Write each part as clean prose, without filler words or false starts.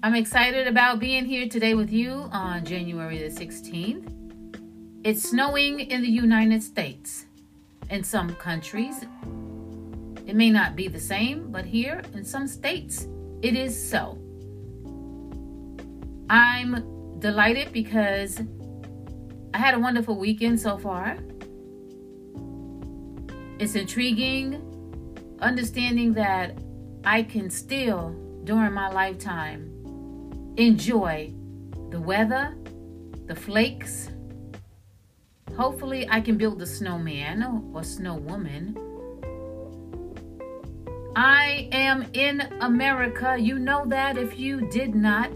I'm excited about being here today with you on January the 16th. It's snowing in the United States. In some countries, it may not be the same, but here in some states, it is so. I'm delighted because I had a wonderful weekend so far. It's intriguing, understanding that I can still, during my lifetime, enjoy the weather, the flakes. Hopefully I can build a snowman or snowwoman. I am in America. You know that. If you did not,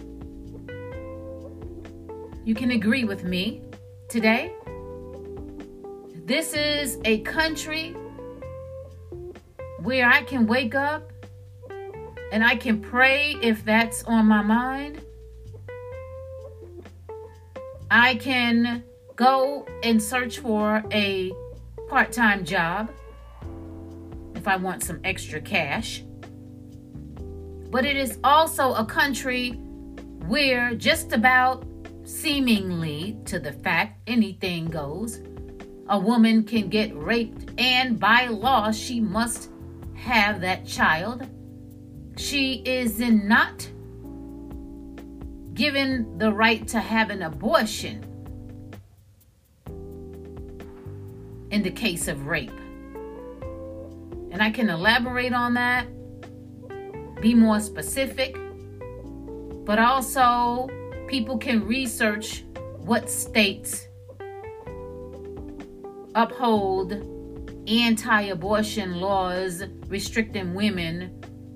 you can agree with me today. This is a country where I can wake up and I can pray if that's on my mind. I can go and search for a part-time job if I want some extra cash. But it is also a country where just about seemingly to the fact anything goes. A woman can get raped, and by law she must have that child. She is not given the right to have an abortion in the case of rape. And I can elaborate on that, be more specific, but also people can research what states uphold anti-abortion laws restricting women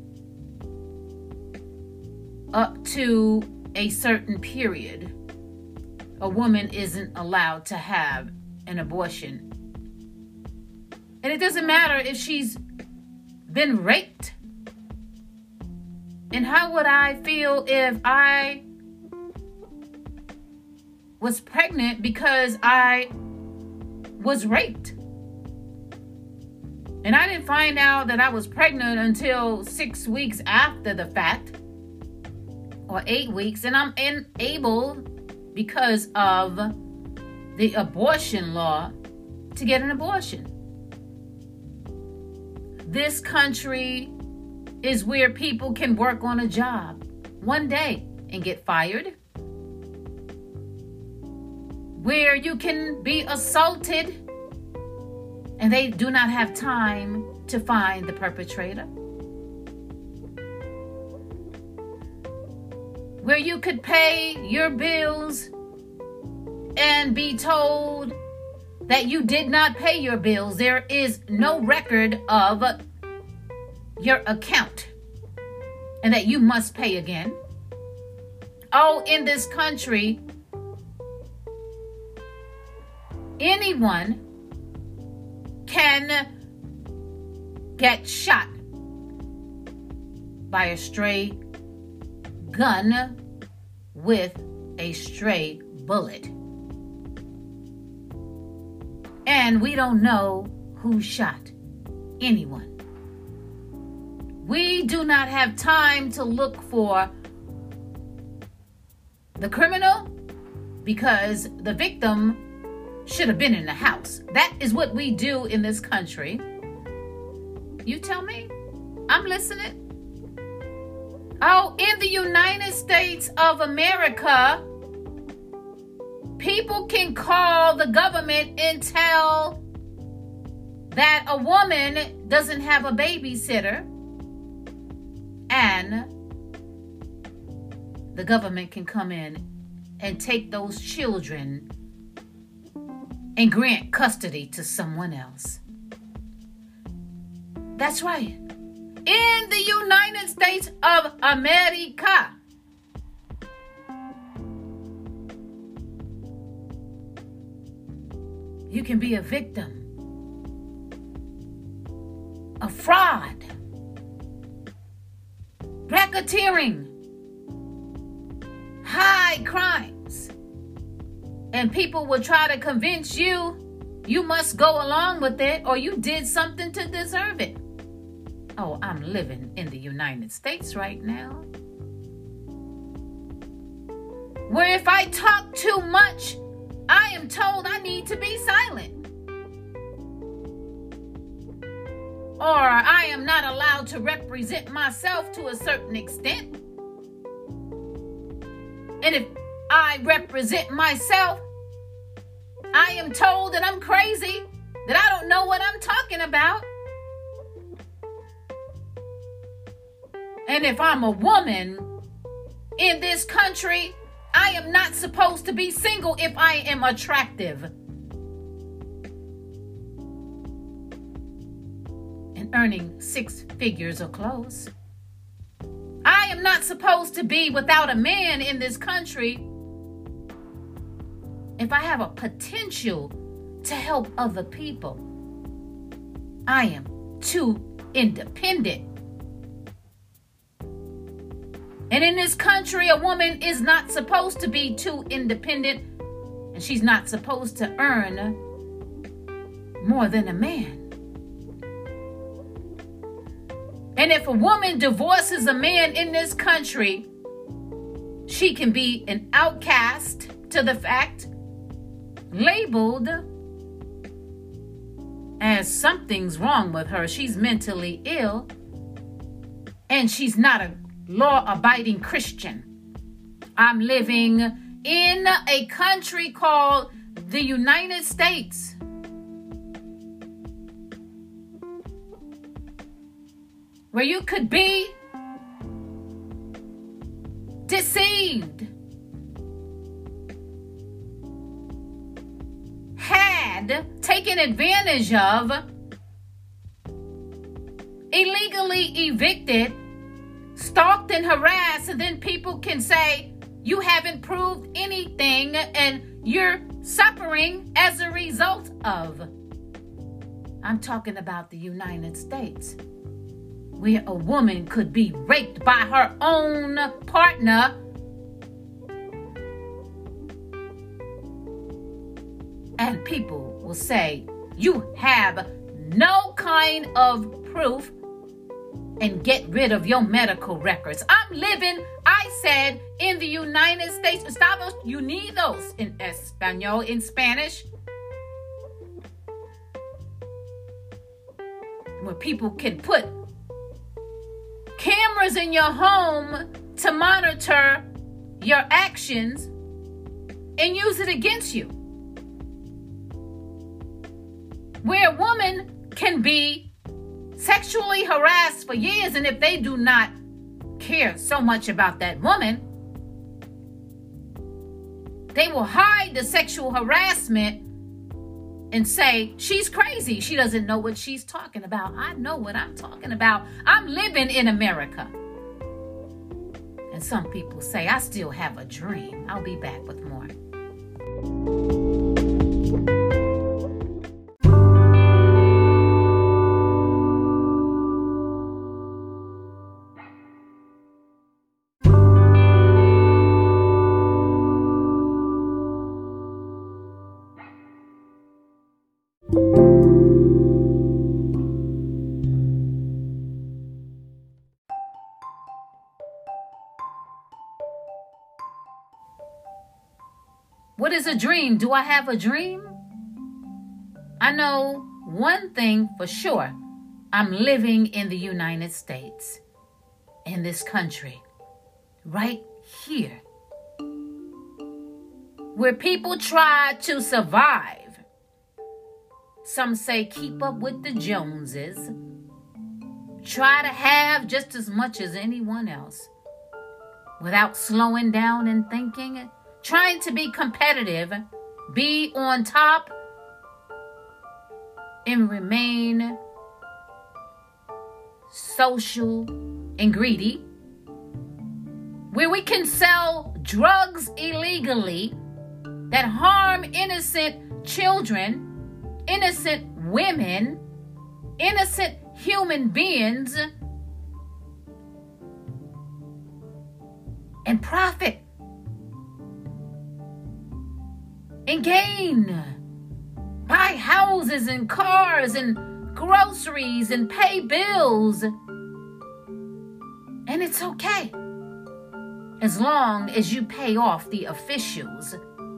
up to a certain period. A woman isn't allowed to have an abortion. And it doesn't matter if she's been raped. And how would I feel if I was pregnant because I was raped? And I didn't find out that I was pregnant until 6 weeks after the fact, or 8 weeks, and I'm unable, because of the abortion law, to get an abortion. This country is where people can work on a job one day and get fired, where you can be assaulted and they do not have time to find the perpetrator, where you could pay your bills and be told that you did not pay your bills. There is no record of your account and that you must pay again. Oh, in this country, anyone can get shot by a stray gun with a stray bullet. And we don't know who shot anyone. We do not have time to look for the criminal because the victim should have been in the house. That is what we do in this country. You tell me. I'm listening. Oh, in the United States of America, people can call the government and tell that a woman doesn't have a babysitter, and the government can come in and take those children and grant custody to someone else. That's right. In the United States of America, you can be a victim of fraud, racketeering, high crimes, and people will try to convince you you must go along with it or you did something to deserve it. Oh, I'm living in the United States right now. where if I talk too much, I am told I need to be silent. Or I am not allowed to represent myself to a certain extent. And if I represent myself, I am told that I'm crazy, that I don't know what I'm talking about. And if I'm a woman in this country, I am not supposed to be single if I am attractive and earning 6 figures or close. I am not supposed to be without a man in this country if I have a potential to help other people. I am too independent. And in this country, a woman is not supposed to be too independent, and she's not supposed to earn more than a man. And if a woman divorces a man in this country, she can be an outcast to the fact, labeled as something's wrong with her. She's mentally ill, and she's not a law-abiding Christian. I'm living in a country called the United States. Where you could be deceived, taken advantage of, illegally evicted, stalked and harassed, and then people can say you haven't proved anything and you're suffering as a result of. I'm talking about the United States, where a woman could be raped by her own partner and people will say you have no kind of proof and get rid of your medical records. I'm living, I said, in the United States. Estados Unidos in Espanol, in Spanish. Where people can put cameras in your home to monitor your actions and use it against you. Where a woman can be sexually harassed for years, and if they do not care so much about that woman, they will hide the sexual harassment and say, she's crazy. She doesn't know what she's talking about. I know what I'm talking about. I'm living in America. And some people say, I still have a dream. I'll be back with more. What is a dream? Do I have a dream? I know one thing for sure. I'm living in the United States, in this country, right here, where people try to survive. Some say keep up with the Joneses, try to have just as much as anyone else without slowing down and thinking, trying to be competitive, be on top, and remain social and greedy, where we can sell drugs illegally that harm innocent children, innocent women, innocent human beings, and profit and gain, buy houses and cars and groceries and pay bills. And it's okay. as long as you pay off the officials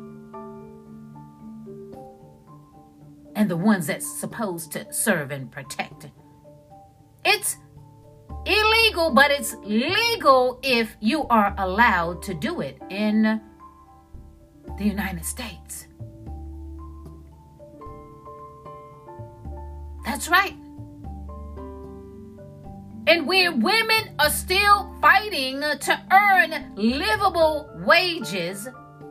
and the ones that's supposed to serve and protect. It's illegal, but it's legal if you are allowed to do it in the United States. That's right. And where women are still fighting to earn livable wages,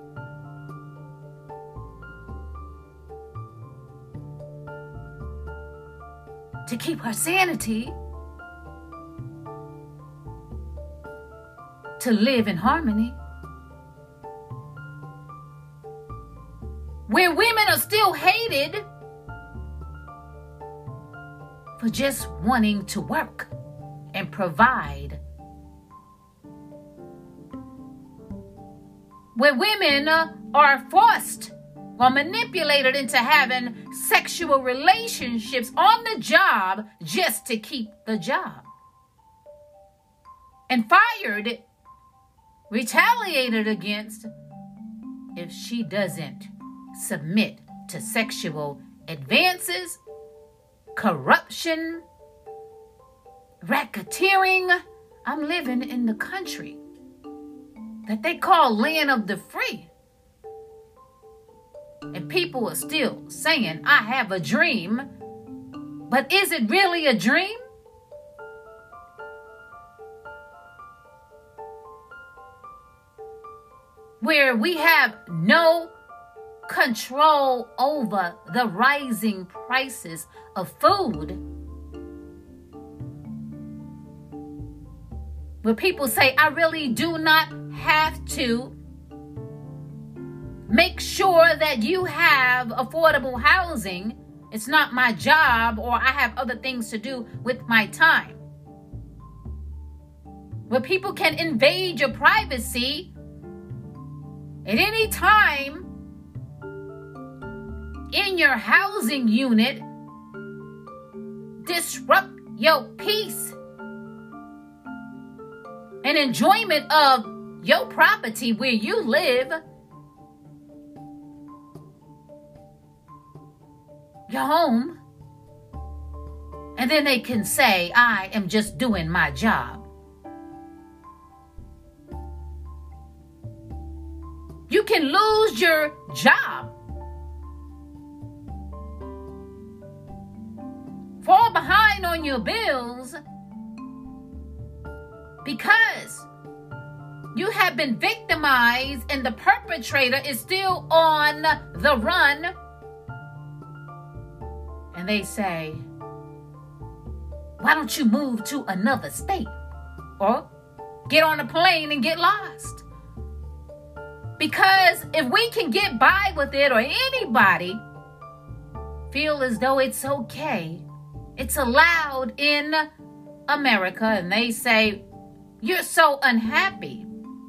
to keep her sanity, to live in harmony, where women are still hated for just wanting to work and provide, where women are forced or manipulated into having sexual relationships on the job just to keep the job, and fired, retaliated against if she doesn't submit to sexual advances, corruption, racketeering. I'm living in the country that they call land of the free. And people are still saying, I have a dream. But is it really a dream? Where we have no control over the rising prices of food. Where people say, I really do not have to make sure that you have affordable housing. It's not my job, or I have other things to do with my time. Where people can invade your privacy at any time in your housing unit, disrupt your peace and enjoyment of your property where you live, your home, and then they can say, I am just doing my job. You can lose your job, fall behind on your bills, because you have been victimized and the perpetrator is still on the run. And they say, why don't you move to another state? Or get on a plane and get lost? Because if we can get by with it, or anybody feel as though it's okay, it's allowed in America, and they say, you're so unhappy.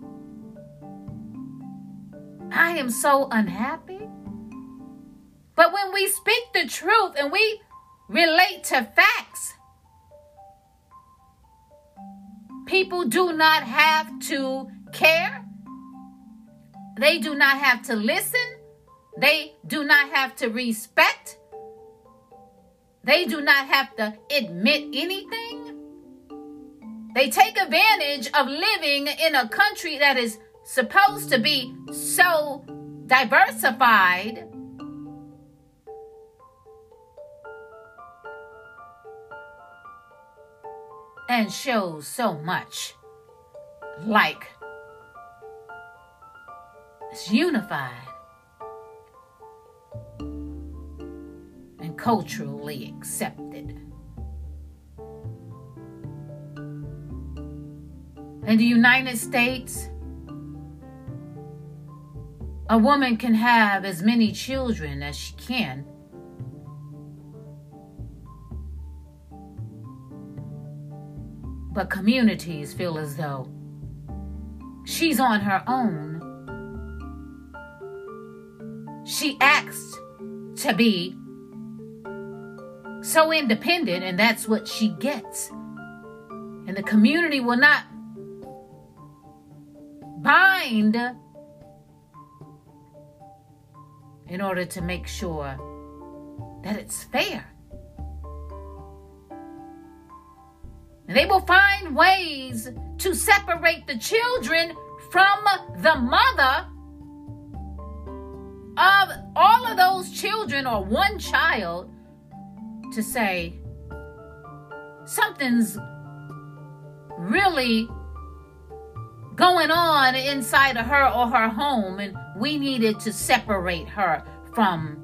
I am so unhappy. But when we speak the truth and we relate to facts, people do not have to care. They do not have to listen. They do not have to respect. They do not have to admit anything. They take advantage of living in a country that is supposed to be so diversified, and shows so much like it's unified and culturally accepted. In the United States, a woman can have as many children as she can. But communities feel as though she's on her own. She asked to be so independent, and that's what she gets. And the community will not bind in order to make sure that it's fair. And they will find ways to separate the children from the mother of all of those children, or one child, to say something's really going on inside of her or her home, and we needed to separate her from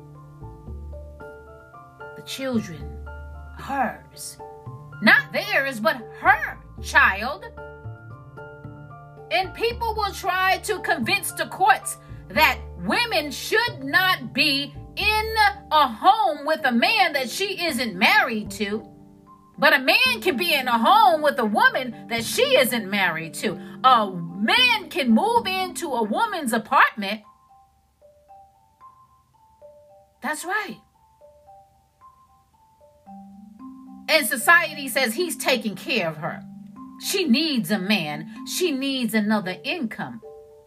the children, hers. Not theirs, but her child. And people will try to convince the courts that women should not be in a home with a man that she isn't married to. But a man can be in a home with a woman that she isn't married to. A man can move into a woman's apartment. That's right. And society says he's taking care of her. She needs a man. She needs another income.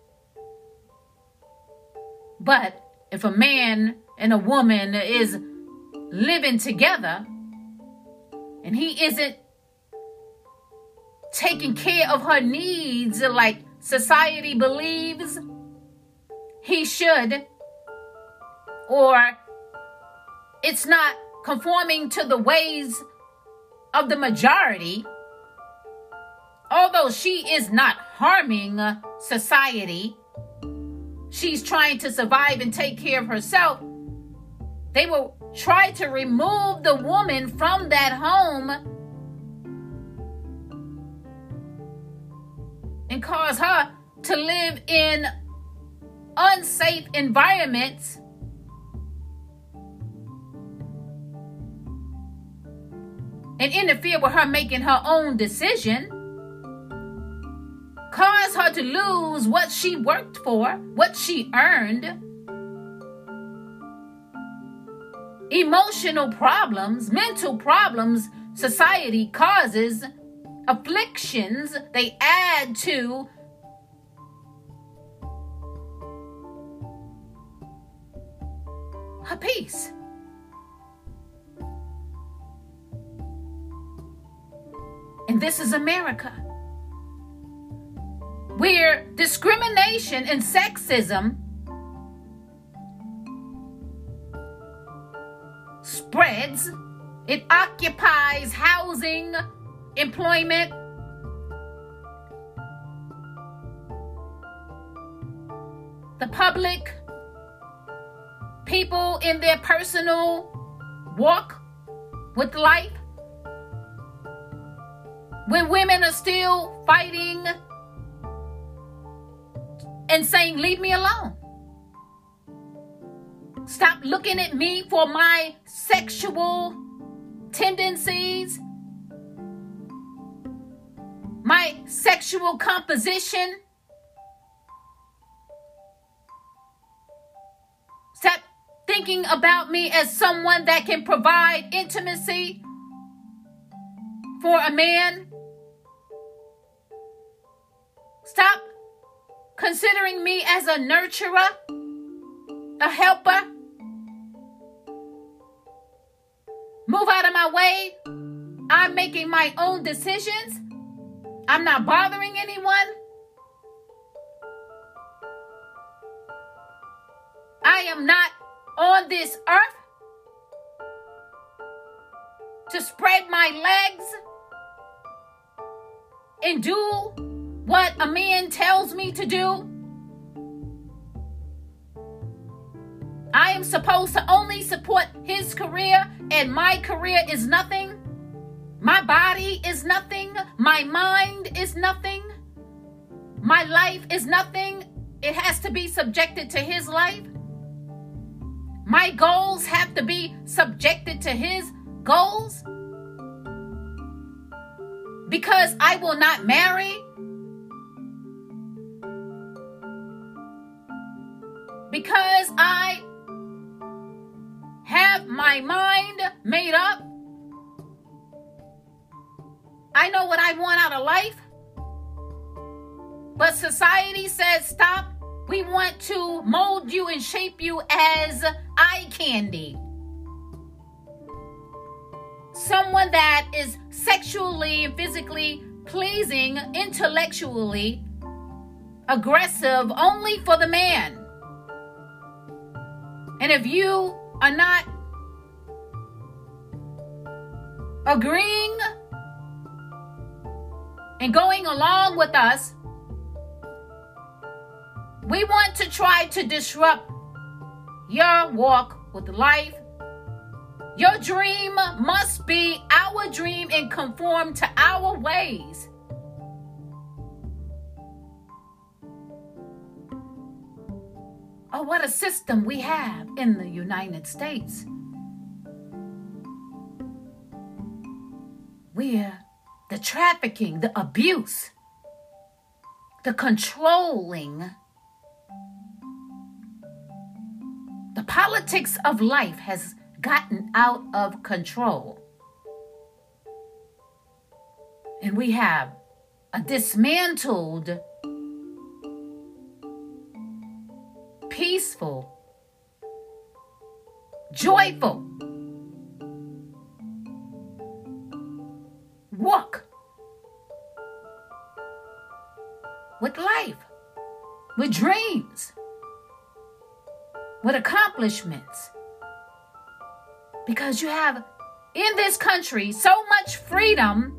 But if a man and a woman is living together and he isn't taking care of her needs like society believes he should, or it's not conforming to the ways of the majority, although she is not harming society, she's trying to survive and take care of herself, they will try to remove the woman from that home and cause her to live in unsafe environments and interfere with her making her own decision, cause her to lose what she worked for, what she earned. Emotional problems, mental problems, society causes, afflictions, they add to her peace. And this is America, where discrimination and sexism spreads. It occupies housing, employment, the public, people in their personal walk with life. When women are still fighting and saying, leave me alone. Stop looking at me for my sexual tendencies, my sexual composition. Stop thinking about me as someone that can provide intimacy for a man. Stop considering me as a nurturer, a helper. Move out of my way. I'm making my own decisions. I'm not bothering anyone. I am not on this earth to spread my legs and do what a man tells me to do. I am supposed to only support his career, and my career is nothing. My body is nothing. My mind is nothing. My life is nothing. It has to be subjected to his life. My goals have to be subjected to his goals. Because I will not marry. Because I have my mind made up. I know what I want out of life. But society says, stop. We want to mold you and shape you as eye candy. Someone that is sexually and physically pleasing, intellectually aggressive only for the man. And if you are not agreeing and going along with us, we want to try to disrupt your walk with life. Your dream must be our dream and conform to our ways. Oh, what a system we have in the United States. Where the trafficking, the abuse, the controlling, the politics of life has gotten out of control. And we have a dismantled, peaceful, joyful walk with life, with dreams, with accomplishments. Because you have in this country so much freedom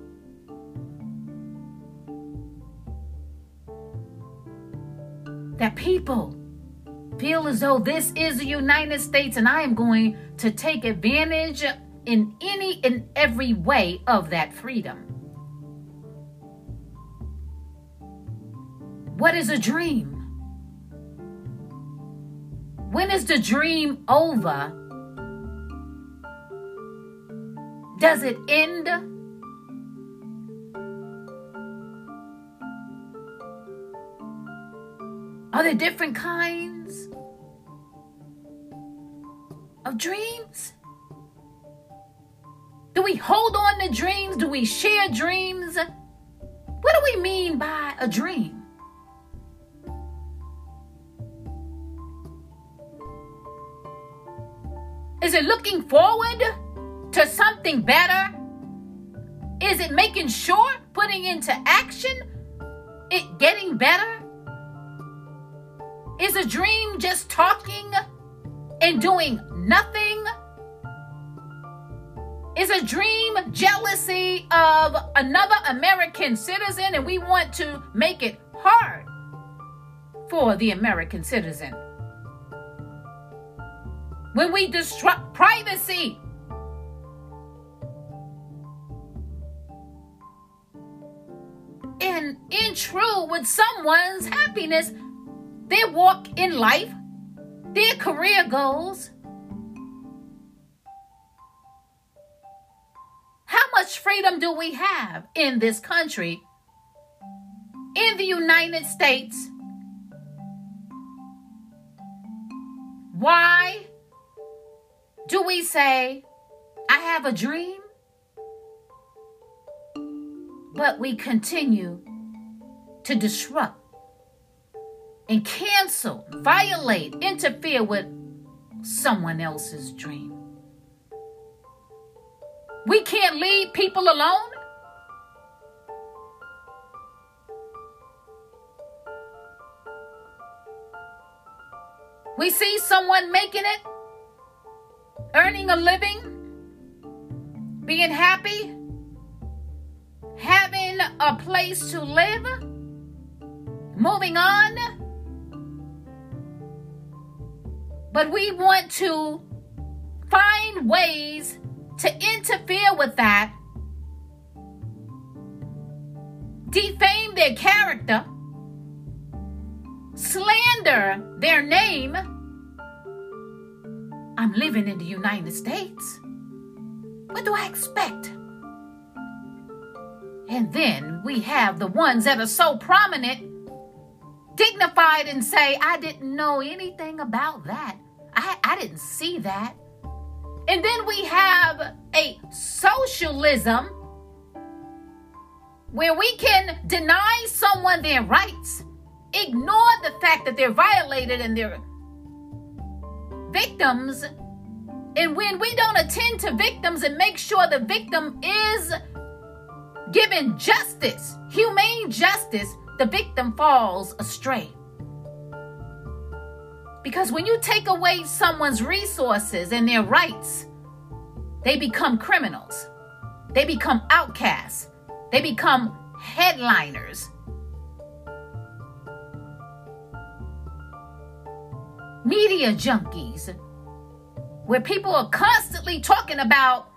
that people feel as though this is the United States and I am going to take advantage in any and every way of that freedom. What is a dream? When is the dream over? Does it end? Are there different kinds of dreams? Do we hold on to dreams? Do we share dreams? What do we mean by a dream? Is it looking forward to something better? Is it making sure, putting into action, it getting better? Is a dream just talking and doing nothing? Is a dream jealousy of another American citizen and we want to make it hard for the American citizen? When we disrupt privacy, and intrude with someone's happiness, their walk in life, their career goals. How much freedom do we have in this country, in the United States? Why do we say, I have a dream? But we continue to disrupt and cancel, violate, interfere with someone else's dream. We can't leave people alone. We see someone making it, earning a living, being happy, having a place to live, moving on. But we want to find ways to interfere with that, defame their character, slander their name. I'm living in the United States. What do I expect? And then we have the ones that are so prominent, dignified, and say, I didn't know anything about that. I didn't see that. And then we have a socialism where we can deny someone their rights, ignore the fact that they're violated and they're victims, and when we don't attend to victims and make sure the victim is given justice, humane justice, the victim falls astray. Because when you take away someone's resources and their rights, they become criminals. They become outcasts. They become headliners. Media junkies, where people are constantly talking about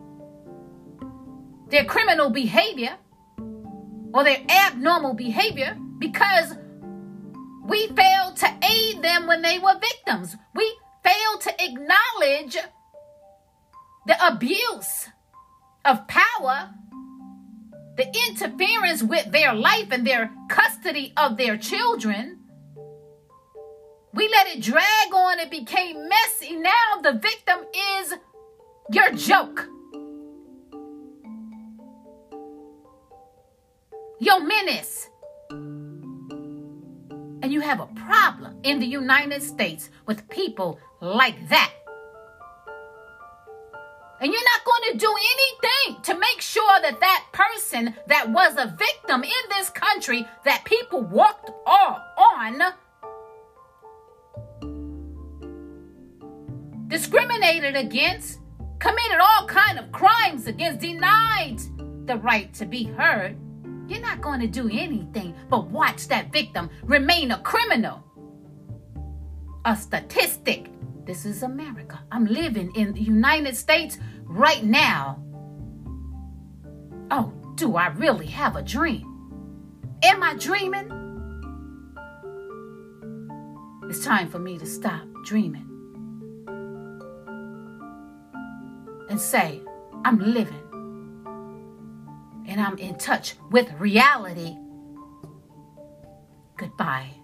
their criminal behavior or their abnormal behavior because we failed to aid them when they were victims. We failed to acknowledge the abuse of power, the interference with their life and their custody of their children. We let it drag on. It became messy. Now the victim is your joke, your menace. And you have a problem in the United States with people like that. And you're not going to do anything to make sure that that person that was a victim in this country that people walked on, discriminated against, committed all kind of crimes against, denied the right to be heard. You're not going to do anything but watch that victim remain a criminal, a statistic. This is America. I'm living in the United States right now. Oh, do I really have a dream? Am I dreaming? It's time for me to stop dreaming and say, I'm living. And I'm in touch with reality. Goodbye.